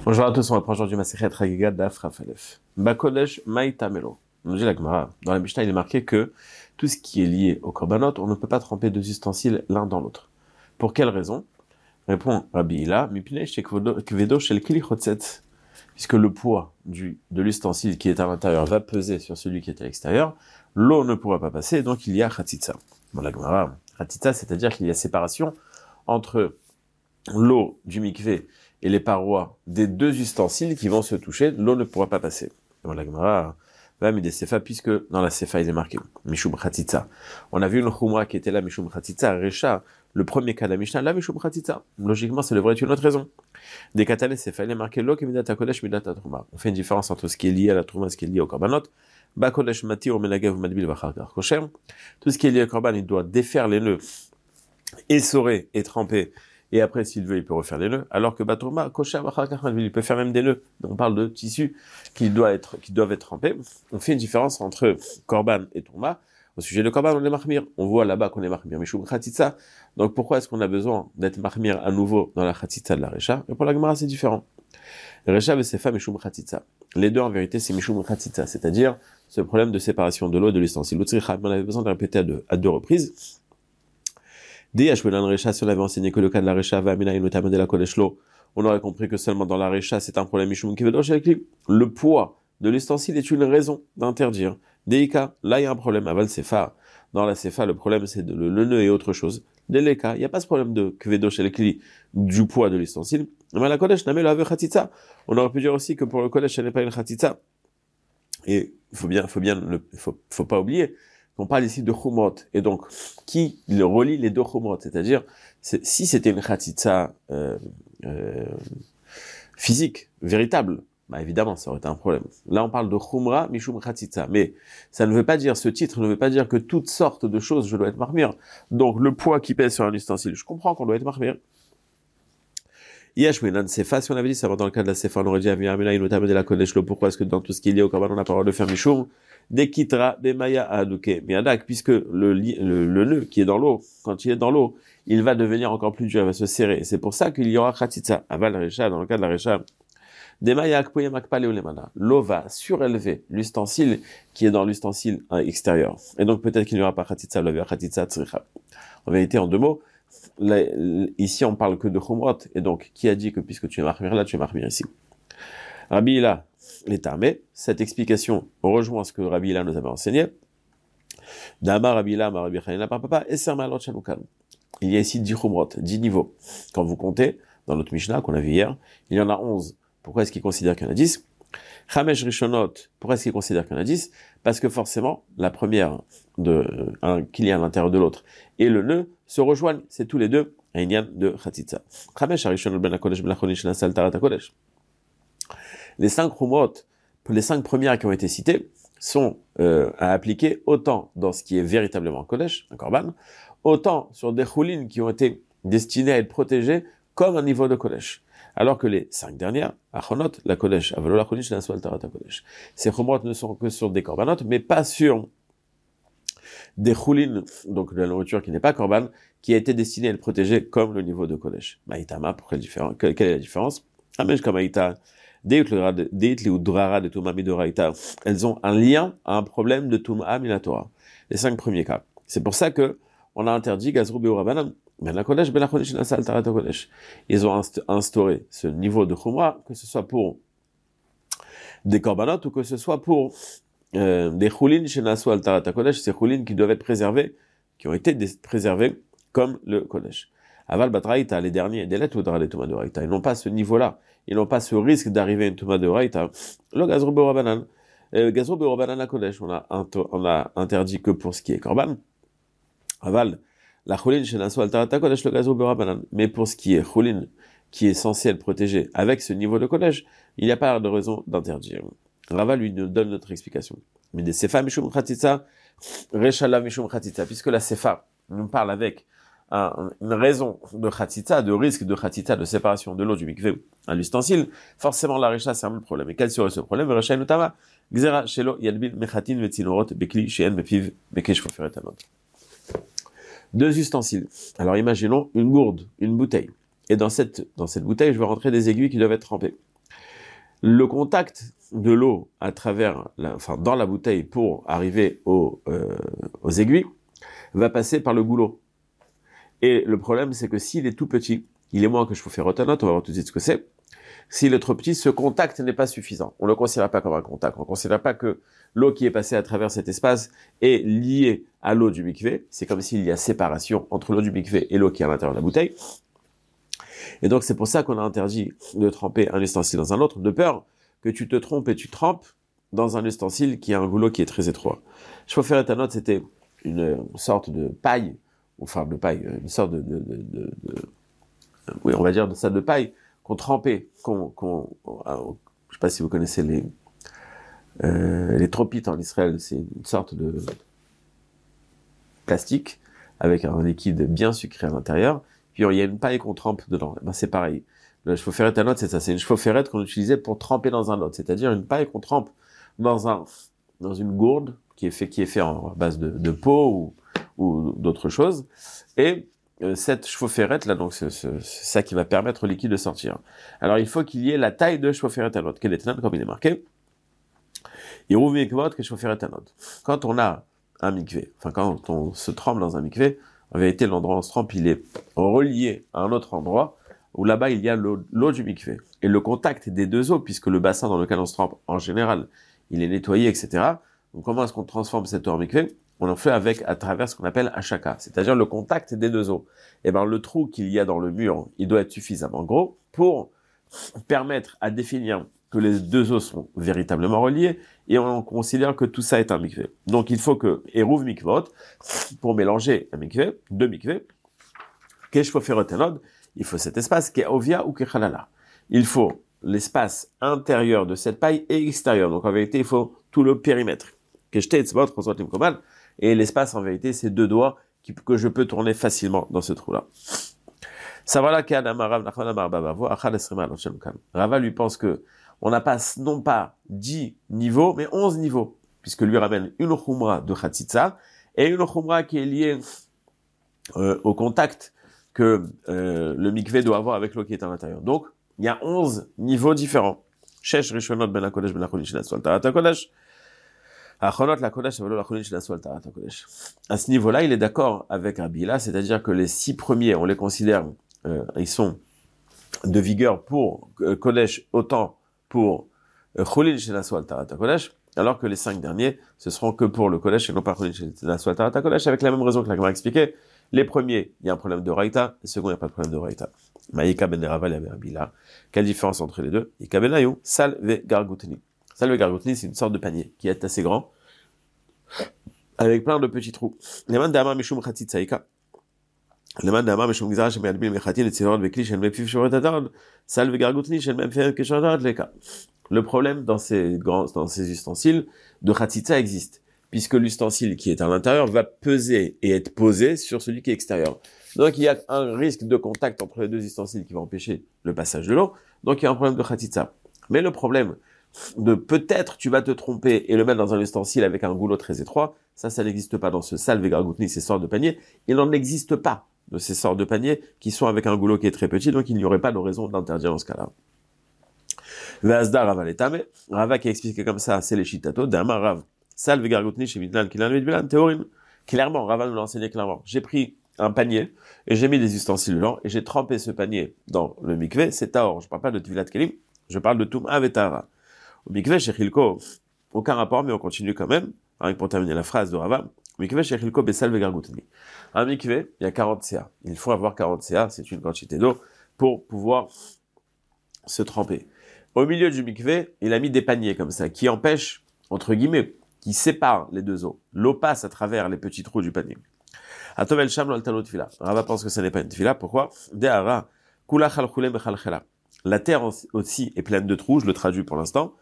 Bonjour à tous, on reprend aujourd'hui ma Masechet Chagiga Daf Raf Aleph. Bakodesh Maïtamelo. On dit la Gemara. Dans la Mishnah, il est marqué que tout ce qui est lié au korbanot, on ne peut pas tremper deux ustensiles l'un dans l'autre. Pour quelle raison? Répond Rabbi Hila, Mipnei Kvedo Shel Kli Chotzet. Puisque le poids de l'ustensile qui est à l'intérieur va peser sur celui qui est à l'extérieur, l'eau ne pourra pas passer, donc il y a Khatitsa. Dans la Gemara, Khatitsa, c'est-à-dire qu'il y a séparation entre l'eau du mikvé et les parois des deux ustensiles qui vont se toucher, l'eau ne pourra pas passer. Dans la Gemara, des Sefa, puisque dans la Sefa il est marqué Mishum Khatitsa. On a vu une Khumra qui était là, Mishum Khatitsa, Recha, le premier cas de la Mishnah, là Mishum Khatitsa. Logiquement, ça devrait être une autre raison. Des Katale Sefa, il est marqué Lo Kemidat Kodesh Midat Truma. On fait une différence entre ce qui est lié à la Truma et ce qui est lié au Korbanot. Ba Kodesh Matir Menagev Madbil Vachar Kosher. Tout ce qui est lié au Korban, il doit défaire les nœuds, essorer et tremper. Et après, s'il veut, il peut refaire les nœuds. Alors que Batrouma, Kosher, il peut faire même des nœuds. Donc, on parle de tissus qui doivent être trempés. On fait une différence entre Korban et Touma. Au sujet de Korban, on est Mahmir. On voit là-bas qu'on est Mahmir. Mishum Khatitsa. Donc, pourquoi est-ce qu'on a besoin d'être Mahmir à nouveau dans la Khatitsa de la Recha? Et pour la Gemara, c'est différent. Recha et Sefa, Mishum Khatitsa. Les deux, en vérité, c'est Mishum Khatitsa. C'est-à-dire, ce problème de séparation de l'eau et de l'ustensile. On avait besoin de répéter à deux reprises. Si on avait enseigné que le cas de la Recha, on aurait compris que seulement dans la Recha, c'est un problème. Le poids de l'ustensile est une raison d'interdire. Deika, là, il y a un problème. Aval Sefa. Dans la Sefa, le problème, c'est le nœud et autre chose. Deleka, il n'y a pas ce problème de Kvedo Shelkli, du poids de l'ustensile. Mais la Kodesh, Namel avait Khatitsa. On aurait pu dire aussi que pour le Kodesh, elle n'est pas une Khatitsa. Et faut pas oublier. On parle ici de Chumrot, et donc, qui relie les deux Chumrot, c'est-à-dire, si c'était une Khatitsa physique, véritable, bah évidemment, ça aurait été un problème. Là, on parle de Chumra, Mishum Khatitsa, mais ça ne veut pas dire, ce titre ne veut pas dire que toutes sortes de choses, je dois être marmire. Donc, le poids qui pèse sur un ustensile, je comprends qu'on doit être marmire. Yashmenan Sefa, si on avait dit ça dans le cas de la Sefa, on aurait dit Amina, il notamment de la Kodesh, pourquoi est-ce que dans tout ce qui est lié au Korban, on n'a pas le droit de faire Mishum? Des Kitra, Bemaya, Aduke, Miadak, puisque le nœud qui est dans l'eau, quand il est dans l'eau, il va devenir encore plus dur, il va se serrer. Et c'est pour ça qu'il y aura Khatitsa. Aval Recha, dans le cas de la Recha, Demaya, Akpoyemak Pale Ulemana. L'eau va surélever l'ustensile qui est dans l'ustensile extérieur. Et donc peut-être qu'il n'y aura pas Khatitsa, il y aura Khatitsa Tzricha. En vérité, en deux mots, là, ici on parle que de Chumrot, et donc qui a dit que puisque tu es marmir là, tu es marmir ici? Rabbi Hila les Tarmé, cette explication rejoint ce que Rabbi Hila nous avait enseigné. Dama Rabbi Hila, Rabbi Chanina, papa, et Sermalot Chanukan. Il y a ici 10 Chumrot, 10 niveaux. Quand vous comptez, dans notre Mishnah qu'on a vu hier, il y en a 11. Pourquoi est-ce qu'il considère qu'il y en a 10? Chamesh Rishonot, pourquoi est-ce qu'il considère qu'il y en a 10? Parce que forcément, la première qu'il y a à l'intérieur de l'autre et le nœud se rejoignent, c'est tous les deux un inyan de Khatitsa. Chamesh Rishonot ben HaKodesh ben HaKodesh Shenasal Tarat HaKodesh. Les 5 Chumrot, les 5 premières qui ont été citées, sont à appliquer autant dans ce qui est véritablement Kodesh, un Korban, autant sur des choulines qui ont été destinées à être protégées comme un niveau de Kodesh. Alors que les 5 dernières, Achonot, la Kodesh, Avalo la Kodesh, la Swal Tarat Kodesh. Ces Chumrot ne sont que sur des Korbanot, mais pas sur des choulines, donc de la nourriture qui n'est pas Korban, qui a été destinée à être protégée comme le niveau de Kodesh. Maïtama, quelle est la différence? Amesh Kamaïta, elles ont un lien à un problème de Tum'a Minatora. Les 5 premiers cas. C'est pour ça que on a interdit Gazrou Beorabanan. Ils ont instauré ce niveau de Khumra, que ce soit pour des korbanot ou que ce soit pour des choulines chez Nassou al Tarata Kodesh, ces choulines qui doivent être préservées, qui ont été préservées comme le Kodesh. Aval Batraïta, les derniers, des lettres ou des Touma de Raïta, ils n'ont pas ce niveau-là. Ils n'ont pas ce risque d'arriver à une Touma de Raïta. Le Gazrou Beorabanan. Gazrou Beorabanan à Kodesh, on a interdit que pour ce qui est korban. Aval, la choline chez Nassou al Tarata Kodesh, le Gazrou Beorabanan. Mais pour ce qui est choline, qui est censé être protégé avec ce niveau de Kodesh, il n'y a pas de raison d'interdire. Rava lui nous donne notre explication. Mais des Sefa Mishum Khatitsa, Reshala Mishum Khatitsa, puisque la Sefa nous parle avec une raison de Khatitsa, de risque de Khatitsa, de séparation de l'eau du mikvé à l'ustensile, forcément la Resha c'est un problème. Et quel serait ce problème? Resha notama, Gzera Shelo Yadbil Mechatin Vetzinorot Bekli Sheen Bepiv Bekesh Foferet Anot. 2 ustensiles. Alors imaginons une gourde, une bouteille. Et dans cette bouteille, je vais rentrer des aiguilles qui doivent être trempées. Le contact de l'eau dans la bouteille pour arriver aux aiguilles va passer par le goulot. Et le problème, c'est que s'il est tout petit, il est moins que je vous fais rotanot, on va voir tout de suite ce que c'est. S'il est trop petit, ce contact n'est pas suffisant. On ne le considère pas comme un contact. On ne considère pas que l'eau qui est passée à travers cet espace est liée à l'eau du mikvé. C'est comme s'il y a séparation entre l'eau du mikvé et l'eau qui est à l'intérieur de la bouteille. Et donc, c'est pour ça qu'on a interdit de tremper un ustensile dans un autre, de peur que tu te trompes et tu trempes dans un ustensile qui a un goulot qui est très étroit. Shoferet Hanot, c'était une sorte de paille, une sorte oui, on va dire de ça de paille, qu'on trempait, je sais pas si vous connaissez les tropites en Israël, c'est une sorte de plastique avec un liquide bien sucré à l'intérieur, puis il y a une paille qu'on trempe dedans. Ben, c'est pareil. Le shoferet hanot, c'est ça, c'est une shoferet qu'on utilisait pour tremper dans un autre, c'est-à-dire une paille qu'on trempe dans une gourde qui est fait en base de peau ou d'autres choses, et cette shoferet là, donc c'est ça qui va permettre au liquide de sortir. Alors il faut qu'il y ait la taille de shoferet hanot, quel est comme il est marqué. Yeruv mikvot que shoferet hanot. Quand on a un mikvé, quand on se trempe dans un mikvé, en vérité l'endroit où on se trempe, il est relié à un autre endroit où là-bas il y a l'eau du mikvé. Et le contact des deux eaux, puisque le bassin dans lequel on se trempe, en général, il est nettoyé, etc. Donc comment est-ce qu'on transforme cette eau en mikvé? On en fait à travers ce qu'on appelle hachaka, c'est-à-dire le contact des deux eaux. Et ben le trou qu'il y a dans le mur, il doit être suffisamment gros pour permettre à définir que les deux eaux sont véritablement reliées, et on considère que tout ça est un mikvé. Donc il faut que Eruv mikvot, pour mélanger un mikvé, deux mikvés, il faut cet espace qui est ovia ou kechalala. Il faut l'espace intérieur de cette paille et extérieur. Donc en vérité, il faut tout le périmètre. Et l'espace, en vérité, c'est deux doigts que je peux tourner facilement dans ce trou-là. Rava lui pense que on n'a pas, non pas 10 niveaux, mais 11 niveaux, puisque lui ramène une khumra de Khatsitsa et une khumra qui est liée au contact que le mikvé doit avoir avec l'eau qui est à l'intérieur. Donc, il y a 11 niveaux différents. Shesh Rishonot ben HaKodesh ben HaCholin Shel HaSol Tarat HaKodesh. Achonot la Kodesh velo la Cholin Shel HaSol Tarat HaKodesh. À ce niveau-là, il est d'accord avec Rabbi Hilla, c'est-à-dire que les 6 premiers, on les considère, ils sont de vigueur pour Kodesh autant pour Cholin Shel HaSol Tarat HaKodesh, alors que les 5 derniers, ce seront que pour le Kodesh et non pas Cholin Shel HaSol Tarat HaKodesh, avec la même raison que la Gemara expliqué. Les premiers, il y a un problème de Raïta, les seconds, il n'y a pas de problème de Raïta. Maïka ben Rava, il y avait Rabbi Hilla. Quelle différence entre les deux? Ika ben Ayou, Sal ve Gargoutni. Sal ve Gargoutni, c'est une sorte de panier qui est assez grand, avec plein de petits trous. Les mains d'Amar Mishum Khatit Saïka. Les mains d'Amar Mishum Gizara, Shem Yadbil Mechatin, et Tzirot Vekli, Shem Mefiv Shoret Adard, Sal ve Gargoutni, Shem Mefir Keshorat Leka. Le problème dans ces ustensiles de Khatitsa existe, puisque l'ustensile qui est à l'intérieur va peser et être posé sur celui qui est extérieur. Donc il y a un risque de contact entre les deux ustensiles qui va empêcher le passage de l'eau, donc il y a un problème de Khatitsa. Mais le problème de peut-être tu vas te tromper et le mettre dans un ustensile avec un goulot très étroit, ça n'existe pas dans ce salve gargoutni, ces sortes de paniers. Il n'en existe pas de ces sortes de paniers qui sont avec un goulot qui est très petit, donc il n'y aurait pas de raison d'interdire dans ce cas-là. Ve'asda Rava letame, Rava qui a expliqué comme ça, c'est les shitato, d'Amar Rav, salve gargoutni chez Midlan, Kilan Vidbilan, théorim. Clairement, Rava nous l'a enseigné clairement. J'ai pris un panier et j'ai mis des ustensiles dedans et j'ai trempé ce panier dans le mikvé, c'est taor. Je parle pas de tvilat kelim, je parle de tum avetara. Au mikvé chez Chilko, aucun rapport, mais on continue quand même, hein, pour terminer la phrase de Rava. Mikvé chez Chilko besal vegargoutni. Un mikvé, il y a 40 CA. Il faut avoir 40 CA, c'est une quantité d'eau, pour pouvoir se tremper. Au milieu du mikvé, il a mis des paniers comme ça, qui empêchent, entre guillemets, qui séparent les deux eaux. L'eau passe à travers les petits trous du panier. Atovel sham lo altalo tfila. Rava pense que ce n'est pas une tfila. Pourquoi? De'ara kula chalchule bechalchela. La terre aussi est pleine de trous, je le traduis pour l'instant.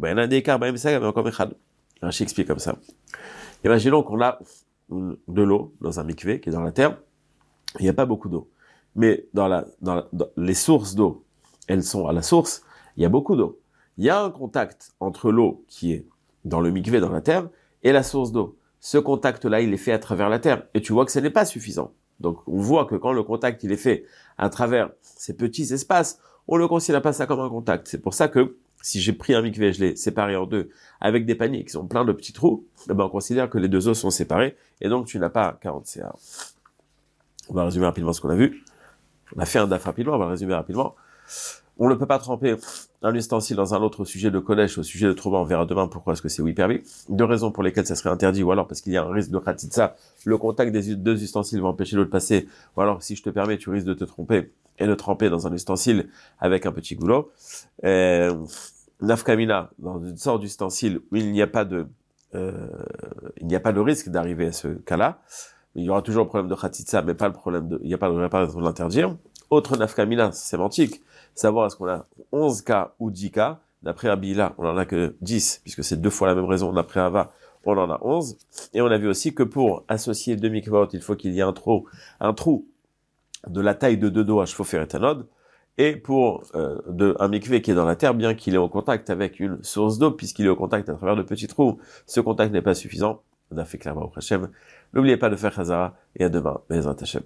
Rashi explique comme ça. Imaginons qu'on a de l'eau dans un mikvé qui est dans la terre. Il n'y a pas beaucoup d'eau. Mais dans les sources d'eau, elles sont à la source, il y a beaucoup d'eau. Il y a un contact entre l'eau qui est dans le mikvé, dans la terre, et la source d'eau. Ce contact-là, il est fait à travers la terre. Et tu vois que ce n'est pas suffisant. Donc, on voit que quand le contact, il est fait à travers ces petits espaces, on ne considère pas ça comme un contact. C'est pour ça que Si j'ai pris un mikvé et je l'ai séparé en deux avec des paniers qui ont plein de petits trous, eh ben on considère que les deux eaux sont séparées et donc tu n'as pas 40 CA. On va résumer rapidement ce qu'on a vu. On a fait un DAF rapidement, on va le résumer rapidement. On ne peut pas tremper un ustensile dans un autre sujet de collège, au sujet de trouba, on verra demain pourquoi est-ce que c'est oui permis. Deux raisons pour lesquelles ça serait interdit, ou alors parce qu'il y a un risque de khatitsa, le contact des deux ustensiles va empêcher l'eau de passer, ou alors si je te permets, tu risques de te tromper et de tremper dans un ustensile avec un petit goulot. Nafkamina, dans une sorte d'ustensile où il n'y a pas de risque d'arriver à ce cas-là. Il y aura toujours le problème de khatitsa, mais pas le problème il n'y a pas de réparation de l'interdire. Autre nafkamina, sémantique, savoir est-ce qu'on a 11 cas ou 10 cas. D'après Abila, on en a que 10, puisque c'est deux fois la même raison. D'après Ava, on en a 11. Et on a vu aussi que pour associer deux mikvot, il faut qu'il y ait un trou de la taille de deux doigts, shfofer et tanod. Et pour un mikvé qui est dans la terre, bien qu'il est en contact avec une source d'eau, puisqu'il est au contact à travers de petits trous, ce contact n'est pas suffisant. On a fait clairement au Hachem. N'oubliez pas de faire Chazara et à demain, Bezrat Hashem.